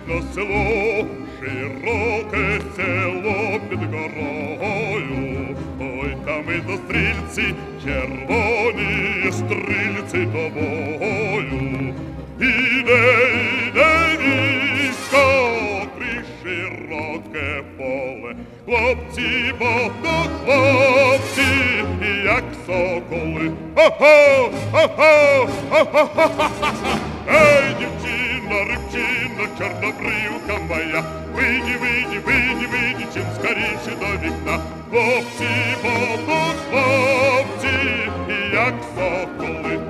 видно село, широке село під горою. Ой, там і до стрільці, червоні стрільці до бою. Іде військо крізь широке поле, хлопці, бото хлопці, як соколи. Хо-хо, хо-хо, хо-хо-хо-хо-хо! Ей, дівчина, рибчина, чорнобривка моя, вийди, вийди, вийди, вийди, чим скоріше до вікна. Хлопці, бото хлопці, як соколи.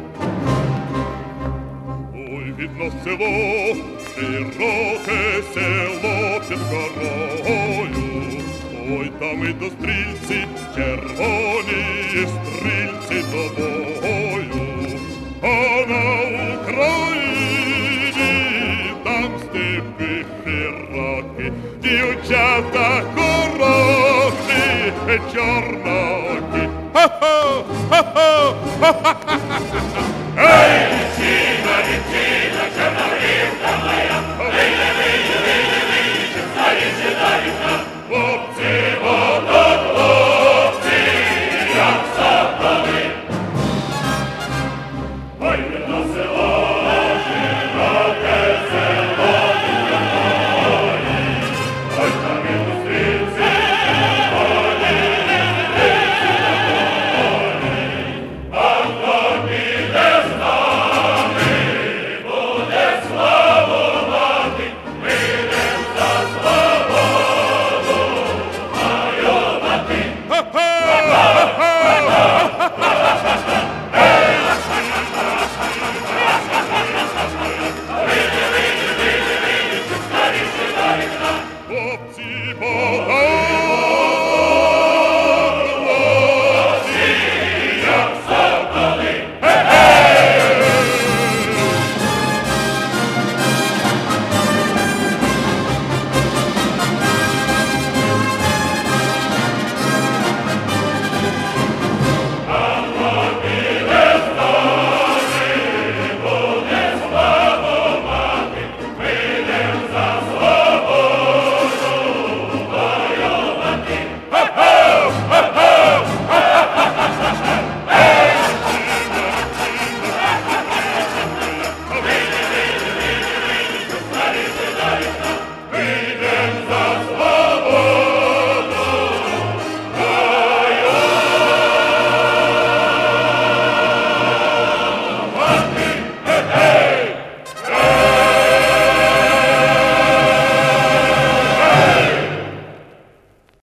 Ой, видно село, широке село під горою. Ой, там і до стрільці, червоні стрільці до бою. А на Україні там степи широкі, дівчата хороші, чорнокі. Ха-ха, ха-ха, ха-ха.